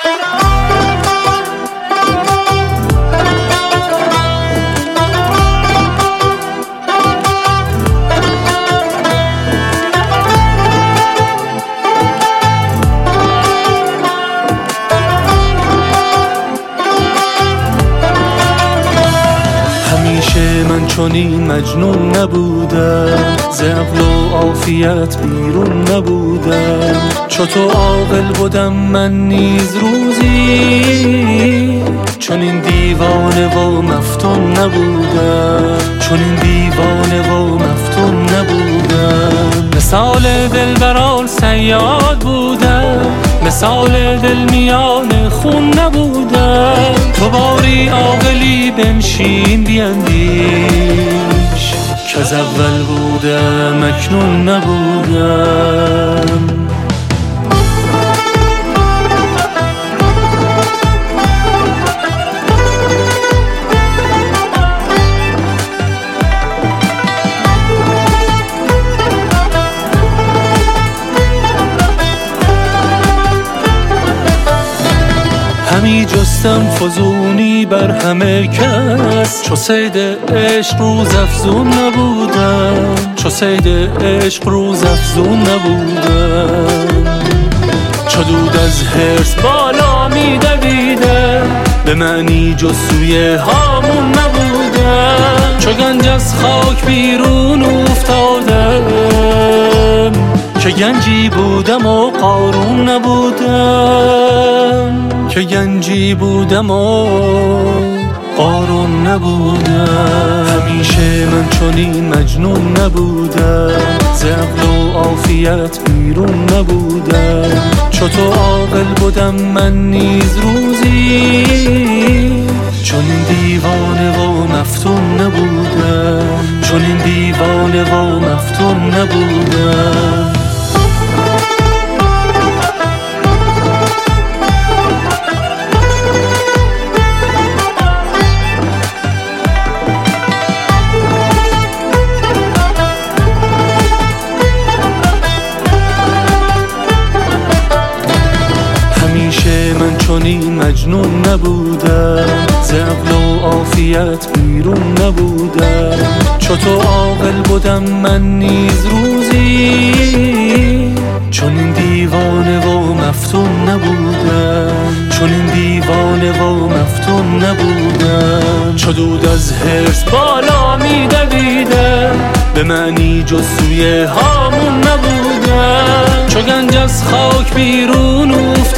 من چنین مجنون نبودم، ز عقل و عافیت بیرون نبودم. چو تو عاقل بودم من نیز روزی، چنین دیوانه و مفتون نبودم، چنین دیوانه و مفتون نبودم. مثال دلبران صیاد بودم، مثال دل میان خون نبودم. تو باری عاقلی بنشین بیندیش، که از اول بودم اکنون نبودم. همی جستم فزونی بر همه کس، چو صید عشق روز افزون نبودم، چو صید عشق روز افزون نبودم. چو دود از حرص بالا می دویدم، به معنی جز سوی هامون نبودم. چو گنج از خاک بیرون افتادم، که گنجی بودم و قارون نبودم، که گنجی بودم و قارون نبودم. همیشه من چنین مجنون نبودم، ز عقل و عافیت بیرون نبودم. چو تو عاقل بودم من نیز روزی، چنین دیوانه و مفتون نبودم، چنین دیوانه و مفتون نبودم. من چنین مجنون نبودم، ز عقل و عافیت بیرون نبودم. چو تو عاقل بودم من نیز روزی، چنین دیوانه و مفتون نبودم، چنین دیوانه و مفتون نبودم. چو دود از حرص بالا می دویدم، به معنی جز سوی هامون نبودم. چو گنج از خاک بیرون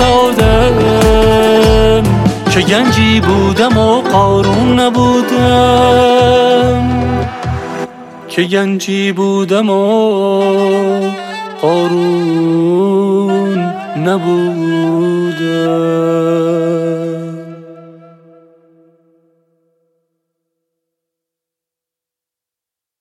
افتادم، که گنجی بودم و قارون نبودم، که گنجی بودم و قارون نبودم.